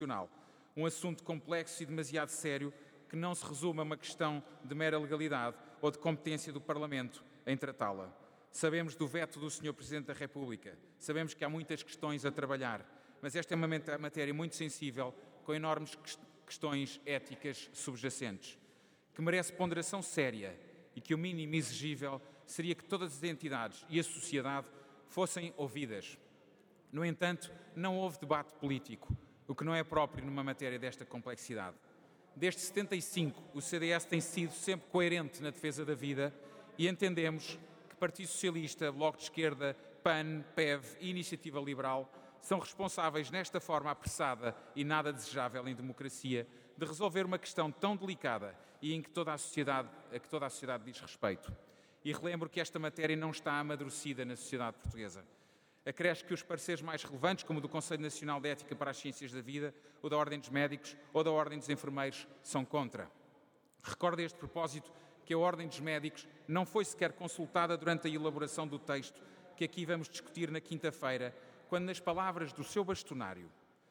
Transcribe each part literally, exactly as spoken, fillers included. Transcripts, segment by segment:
um assunto complexo e demasiado sério que não se resume a uma questão de mera legalidade ou de competência do Parlamento em tratá-la. Sabemos do veto do senhor Presidente da República, sabemos que há muitas questões a trabalhar, mas esta é uma matéria muito sensível, com enormes questões éticas subjacentes, que merece ponderação séria e que o mínimo exigível seria que todas as entidades e a sociedade fossem ouvidas. No entanto, não houve debate político, o que não é próprio numa matéria desta complexidade. Desde setenta e cinco, o C D S tem sido sempre coerente na defesa da vida e entendemos que Partido Socialista, Bloco de Esquerda, P A N, P E V e Iniciativa Liberal são responsáveis, nesta forma apressada e nada desejável em democracia, de resolver uma questão tão delicada e em que toda a sociedade, a que toda a sociedade diz respeito. E relembro que esta matéria não está amadurecida na sociedade portuguesa. Acresce que os pareceres mais relevantes, como o do Conselho Nacional de Ética para as Ciências da Vida, o da Ordem dos Médicos ou da Ordem dos Enfermeiros, são contra. Recordo a este propósito que a Ordem dos Médicos não foi sequer consultada durante a elaboração do texto que aqui vamos discutir na quinta-feira, quando, nas palavras do seu bastonário,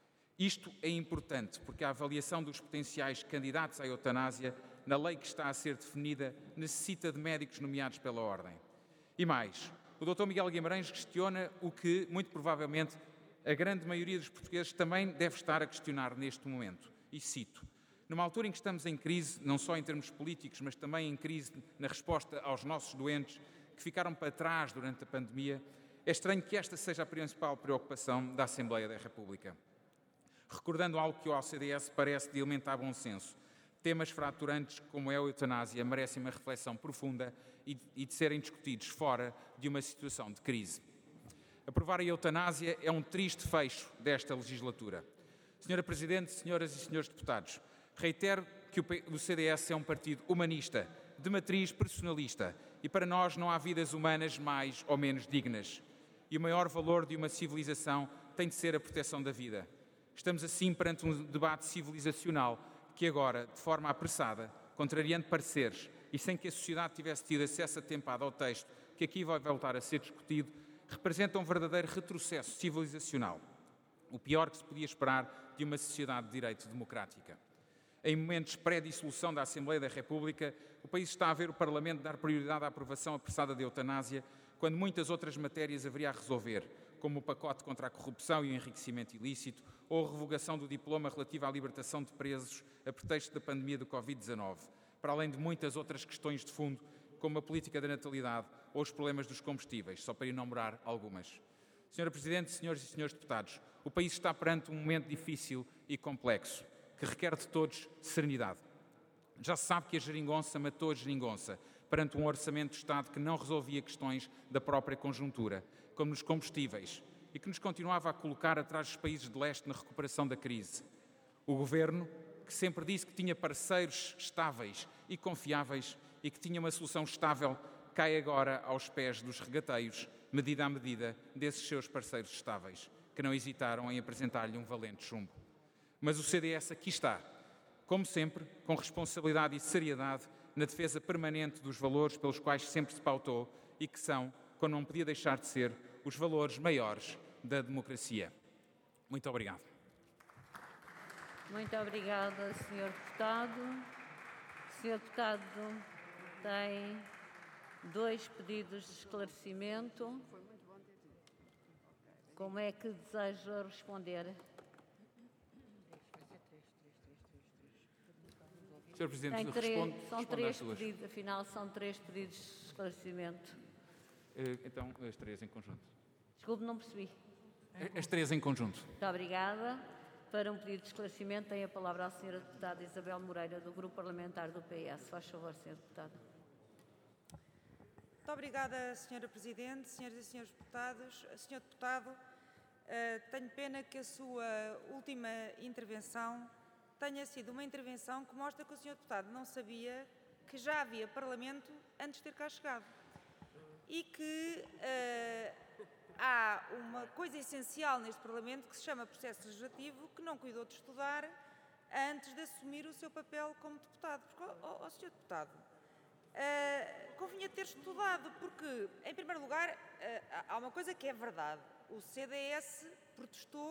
isto é importante porque a avaliação dos potenciais candidatos à eutanásia, na lei que está a ser definida, necessita de médicos nomeados pela Ordem. E mais, o doutor Miguel Guimarães questiona o que, muito provavelmente, a grande maioria dos portugueses também deve estar a questionar neste momento. E cito: numa altura em que estamos em crise, não só em termos políticos, mas também em crise na resposta aos nossos doentes que ficaram para trás durante a pandemia, é estranho que esta seja a principal preocupação da Assembleia da República. Recordando algo que ao C D S parece de elementar bom senso, temas fraturantes como é a eutanásia merecem uma reflexão profunda e de serem discutidos fora de uma situação de crise. Aprovar a eutanásia é um triste fecho desta legislatura. Senhora Presidente, senhoras e senhores deputados, reitero que o C D S é um partido humanista, de matriz personalista, e para nós não há vidas humanas mais ou menos dignas. E o maior valor de uma civilização tem de ser a proteção da vida. Estamos assim perante um debate civilizacional que agora, de forma apressada, contrariando pareceres e sem que a sociedade tivesse tido acesso atempado ao texto que aqui vai voltar a ser discutido, representa um verdadeiro retrocesso civilizacional. O pior que se podia esperar de uma sociedade de direito democrática. Em momentos pré-dissolução da Assembleia da República, o país está a ver o Parlamento dar prioridade à aprovação apressada da eutanásia, quando muitas outras matérias haveria a resolver, como o pacote contra a corrupção e o enriquecimento ilícito, ou a revogação do diploma relativo à libertação de presos a pretexto da pandemia do covid dezanove, para além de muitas outras questões de fundo, como a política da natalidade ou os problemas dos combustíveis, só para enumerar algumas. Senhora Presidente, senhoras e senhores deputados, o país está perante um momento difícil e complexo, que requer de todos serenidade. Já se sabe que a geringonça matou a geringonça, perante um orçamento de Estado que não resolvia questões da própria conjuntura, como nos combustíveis, e que nos continuava a colocar atrás dos países de leste na recuperação da crise. O Governo, que sempre disse que tinha parceiros estáveis e confiáveis e que tinha uma solução estável, cai agora aos pés dos regateios, medida a medida desses seus parceiros estáveis, que não hesitaram em apresentar-lhe um valente chumbo. Mas o C D S aqui está, como sempre, com responsabilidade e seriedade, na defesa permanente dos valores pelos quais sempre se pautou e que são, quando não podia deixar de ser, os valores maiores da democracia. Muito obrigado. Muito obrigada, senhor Deputado. O senhor Deputado tem dois pedidos de esclarecimento. Como é que deseja responder? senhor Presidente, Tem três, responde, são responde três às duas. pedidos, afinal são três pedidos de esclarecimento. Então, as três em conjunto. Desculpe, não percebi. As três em conjunto. Muito obrigada. Para um pedido de esclarecimento, tem a palavra a senhora Deputada Isabel Moreira, do Grupo Parlamentar do P S. Faz favor, senhora Deputada. Muito obrigada, senhora Presidente, senhoras e senhores deputados. senhor Deputado, tenho pena que a sua última intervenção tenha sido uma intervenção que mostra que o senhor Deputado não sabia que já havia Parlamento antes de ter cá chegado. E que uh, há uma coisa essencial neste Parlamento que se chama processo legislativo que não cuidou de estudar antes de assumir o seu papel como deputado. Porque, ó, ó, senhor Deputado, uh, convinha ter estudado, porque, em primeiro lugar, uh, há uma coisa que é verdade. O C D S protestou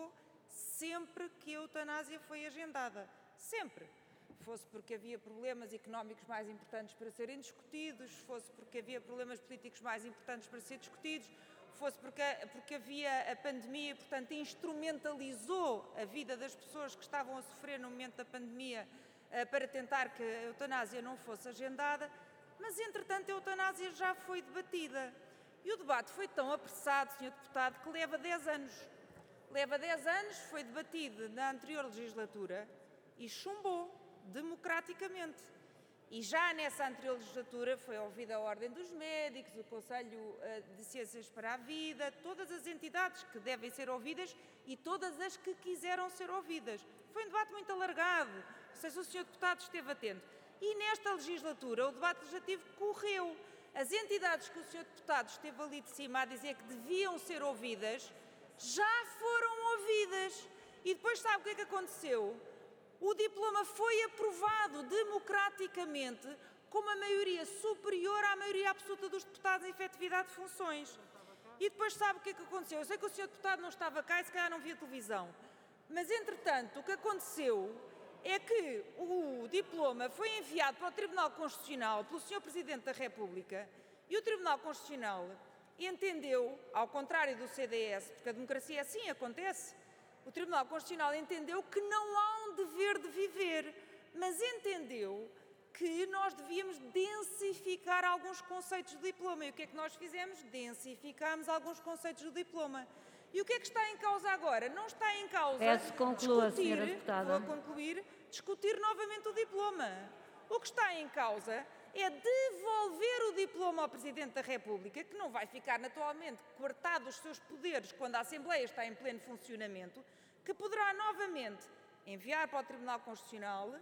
sempre que a eutanásia foi agendada. Sempre. Fosse porque havia problemas económicos mais importantes para serem discutidos, fosse porque havia problemas políticos mais importantes para ser discutidos, fosse porque, porque havia a pandemia, portanto, instrumentalizou a vida das pessoas que estavam a sofrer no momento da pandemia para tentar que a eutanásia não fosse agendada, mas, entretanto, a eutanásia já foi debatida. E o debate foi tão apressado, senhor Deputado, que leva dez anos. Leva dez anos, foi debatido na anterior legislatura e chumbou democraticamente. E já nessa anterior legislatura foi ouvida a Ordem dos Médicos, o Conselho de Ciências para a Vida, todas as entidades que devem ser ouvidas e todas as que quiseram ser ouvidas. Foi um debate muito alargado, não sei se o senhor Deputado esteve atento. E nesta legislatura o debate legislativo correu. As entidades que o senhor Deputado esteve ali de cima a dizer que deviam ser ouvidas, já foram ouvidas. E depois sabe o que é que aconteceu? O diploma foi aprovado democraticamente com uma maioria superior à maioria absoluta dos deputados em efetividade de funções. E depois sabe o que é que aconteceu? Eu sei que o senhor Deputado não estava cá e se calhar não via televisão, mas entretanto o que aconteceu é que o diploma foi enviado para o Tribunal Constitucional pelo senhor Presidente da República e o Tribunal Constitucional entendeu, ao contrário do C D S, porque a democracia assim acontece, o Tribunal Constitucional entendeu que não há um dever de viver, mas entendeu que nós devíamos densificar alguns conceitos do diploma. E o que é que nós fizemos? Densificámos alguns conceitos do diploma. E o que é que está em causa agora? Não está em causa Peço conclua, discutir, senhora Deputada. vou concluir, discutir novamente o diploma. O que está em causa é devolver o diploma ao Presidente da República, que não vai ficar naturalmente coartado os seus poderes quando a Assembleia está em pleno funcionamento, que poderá novamente enviar para o Tribunal Constitucional,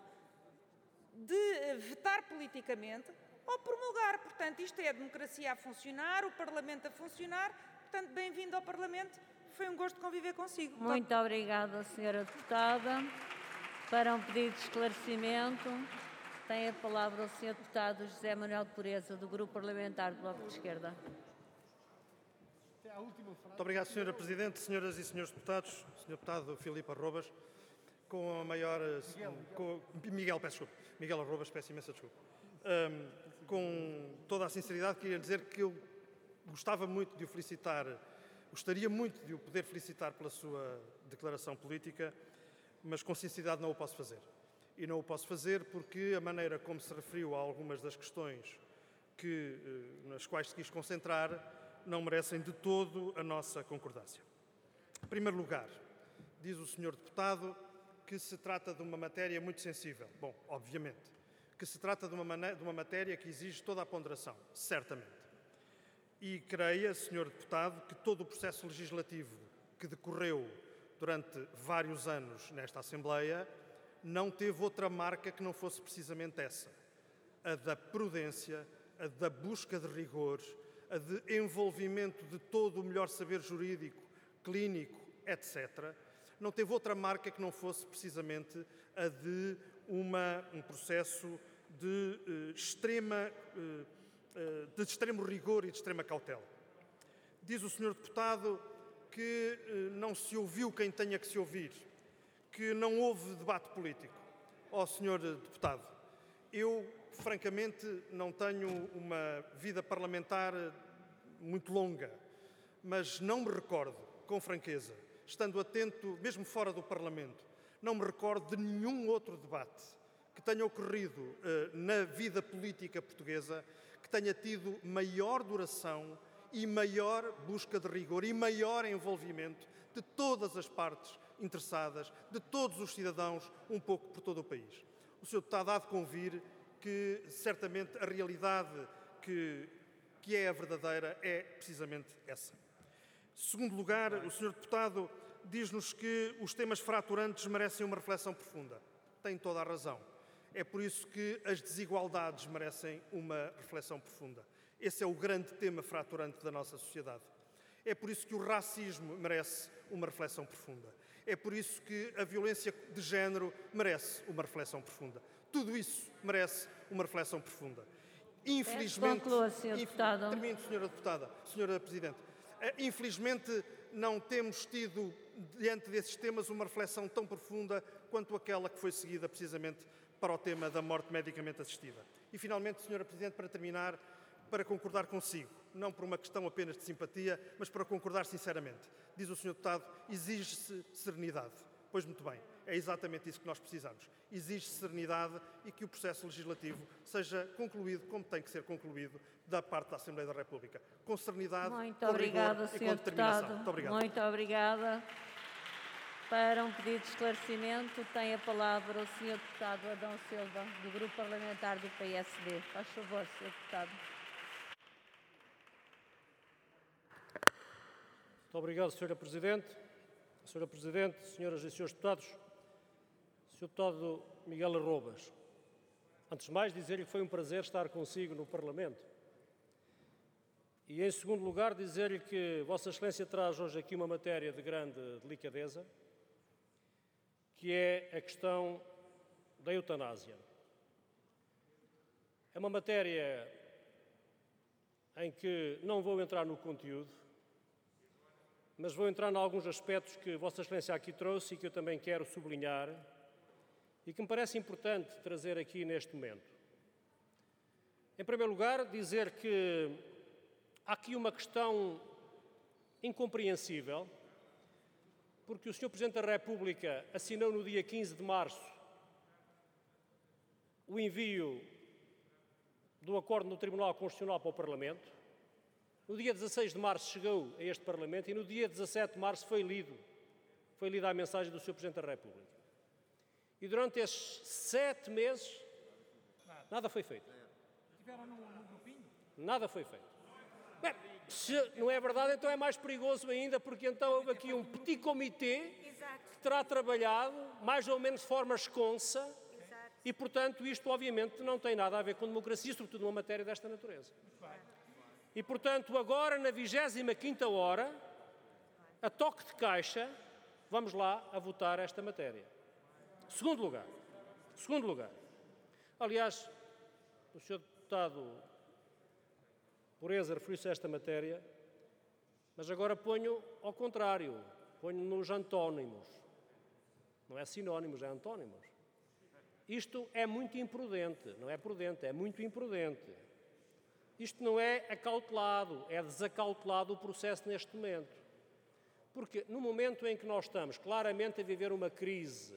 de vetar politicamente ou promulgar. Portanto, isto é a democracia a funcionar, o Parlamento a funcionar. Portanto, bem-vindo ao Parlamento. Foi um gosto conviver consigo. Muito obrigada, senhora Deputada. Para um pedido de esclarecimento, tem a palavra o senhor Deputado José Manuel Pureza, do Grupo Parlamentar do Bloco de Esquerda. Muito obrigado, senhora Presidente, senhoras e senhores deputados, senhor Deputado Filipe Arrobas, com a maior... Com, Miguel, peço desculpa. Miguel Arrobas, peço imensa desculpa. Um, com toda a sinceridade, queria dizer que eu gostava muito de o felicitar, gostaria muito de o poder felicitar pela sua declaração política, mas com sinceridade não o posso fazer. E não o posso fazer porque a maneira como se referiu a algumas das questões que, nas quais se quis concentrar não merecem de todo a nossa concordância. Em primeiro lugar, diz o senhor Deputado que se trata de uma matéria muito sensível. Bom, obviamente. Que se trata de uma, de uma matéria que exige toda a ponderação, certamente. E creia, senhor Deputado, que todo o processo legislativo que decorreu durante vários anos nesta Assembleia não teve outra marca que não fosse precisamente essa. A da prudência, a da busca de rigor, a de envolvimento de todo o melhor saber jurídico, clínico, etcétera, não teve outra marca que não fosse precisamente a de uma, um processo de, uh, extrema, uh, uh, de extremo rigor e de extrema cautela. Diz o senhor Deputado que uh, não se ouviu quem tenha que se ouvir, que não houve debate político. Ó senhor Deputado, eu, francamente, não tenho uma vida parlamentar muito longa, mas não me recordo, com franqueza, estando atento, mesmo fora do Parlamento, não me recordo de nenhum outro debate que tenha ocorrido uh, na vida política portuguesa que tenha tido maior duração e maior busca de rigor e maior envolvimento de todas as partes interessadas, de todos os cidadãos, um pouco por todo o país. O senhor Deputado há de convir que, certamente, a realidade que, que é a verdadeira é precisamente essa. Em segundo lugar, o senhor Deputado diz-nos que os temas fraturantes merecem uma reflexão profunda. Tem toda a razão. É por isso que as desigualdades merecem uma reflexão profunda. Esse é o grande tema fraturante da nossa sociedade. É por isso que o racismo merece uma reflexão profunda. É por isso que a violência de género merece uma reflexão profunda. Tudo isso merece uma reflexão profunda. Infelizmente... Conclua, senhor Deputado. Termino, senhora Deputada, senhora Presidente. Infelizmente, não temos tido, diante desses temas, uma reflexão tão profunda quanto aquela que foi seguida precisamente para o tema da morte medicamente assistida. E, finalmente, senhora Presidente, para terminar, para concordar consigo, não por uma questão apenas de simpatia, mas para concordar sinceramente. Diz o senhor Deputado, exige-se serenidade. Pois muito bem, é exatamente isso que nós precisamos. Exige-se serenidade e que o processo legislativo seja concluído como tem que ser concluído da parte da Assembleia da República. Com serenidade, Muito com obrigada, rigor e com senhor determinação. Deputado. Muito obrigado. Muito obrigada. Para um pedido de esclarecimento, tem a palavra o senhor Deputado Adão Silva, do Grupo Parlamentar do P S D. Faz favor, senhor Deputado. Muito obrigado, senhora Presidente. senhora Presidente, senhoras e senhores deputados, senhor Deputado Miguel Arrobas, antes de mais dizer-lhe que foi um prazer estar consigo no Parlamento. E, em segundo lugar, dizer-lhe que Vossa Excelência traz hoje aqui uma matéria de grande delicadeza, que é a questão da eutanásia. É uma matéria em que não vou entrar no conteúdo, mas vou entrar em alguns aspectos que Vossa Excelência aqui trouxe e que eu também quero sublinhar e que me parece importante trazer aqui neste momento. Em primeiro lugar, dizer que há aqui uma questão incompreensível, porque o senhor Presidente da República assinou no dia quinze de março o envio do acordo no Tribunal Constitucional para o Parlamento. No dia dezasseis de março chegou a este Parlamento e no dia dezassete de março foi lido, foi lida a mensagem do senhor Presidente da República. E durante estes sete meses, nada foi feito. Nada foi feito. Bem, se não é verdade, então é mais perigoso ainda, porque então houve aqui um petit comité que terá trabalhado, mais ou menos de forma esconsa, e, portanto, isto obviamente não tem nada a ver com democracia, sobretudo numa matéria desta natureza. E, portanto, agora, na vigésima quinta hora, a toque de caixa, vamos lá a votar esta matéria. Segundo lugar, segundo lugar, aliás, o senhor Deputado Pureza referiu-se a esta matéria, mas agora ponho ao contrário, ponho nos antónimos. Não é sinónimos, é antónimos. Isto é muito imprudente, não é prudente, é muito imprudente. Isto não é acautelado, é desacautelado o processo neste momento. Porque no momento em que nós estamos claramente a viver uma crise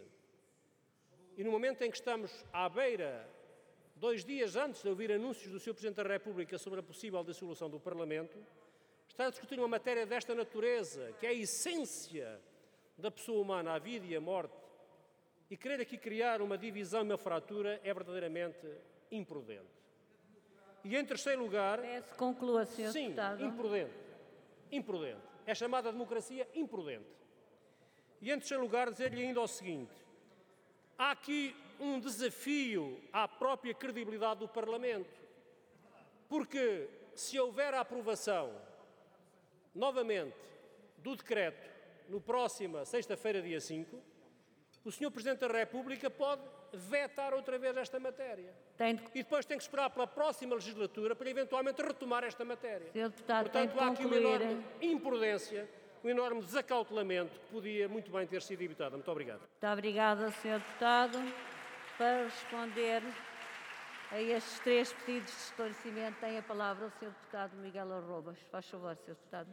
e no momento em que estamos à beira, dois dias antes de ouvir anúncios do senhor Presidente da República sobre a possível dissolução do Parlamento, está a discutir uma matéria desta natureza, que é a essência da pessoa humana, a vida e a morte, e querer aqui criar uma divisão e uma fratura é verdadeiramente imprudente. E em terceiro lugar... Peço conclua, senhor Sim, Deputado. imprudente. Imprudente. É chamada democracia imprudente. E em terceiro lugar, dizer-lhe ainda o seguinte: há aqui um desafio à própria credibilidade do Parlamento. Porque se houver a aprovação, novamente, do decreto, no próximo sexta-feira, dia cinco, o senhor Presidente da República pode vetar outra vez esta matéria. Tem de... E depois tem que esperar pela próxima legislatura para eventualmente retomar esta matéria. senhor Deputado, Portanto, tem de há aqui uma concluir. enorme imprudência, um enorme desacautelamento que podia muito bem ter sido evitado. Muito obrigado. Muito obrigada, senhor Deputado. Para responder a estes três pedidos de esclarecimento, tem a palavra o senhor Deputado Miguel Arrobas. Faz favor, senhor Deputado.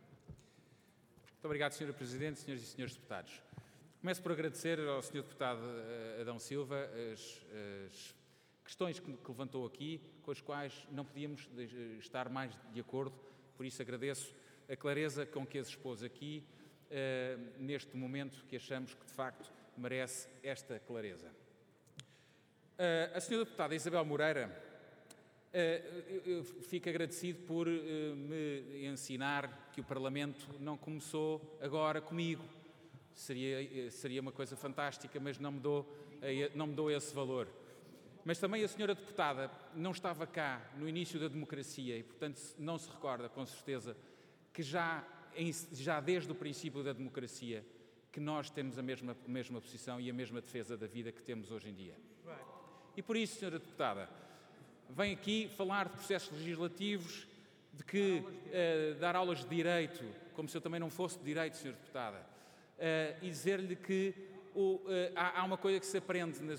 Muito obrigado, senhora Presidente, senhoras e senhores deputados. Começo por agradecer ao senhor Deputado Adão Silva as, as questões que, que levantou aqui, com as quais não podíamos estar mais de acordo, por isso agradeço a clareza com que as expôs aqui, uh, neste momento que achamos que, de facto, merece esta clareza. Uh, a senhora Deputada Isabel Moreira, uh, eu, eu fico agradecido por uh, me ensinar que o Parlamento não começou agora comigo. Seria, seria uma coisa fantástica, mas não me, dou, não me dou esse valor. Mas também a senhora Deputada não estava cá no início da democracia e, portanto, não se recorda, com certeza, que já, já desde o princípio da democracia que nós temos a mesma, a mesma posição e a mesma defesa da vida que temos hoje em dia. E por isso, senhora Deputada, vem aqui falar de processos legislativos, de que uh, dar aulas de direito como se eu também não fosse de direito, senhora Deputada, uh, e dizer-lhe que o, uh, há, há uma coisa que se aprende na,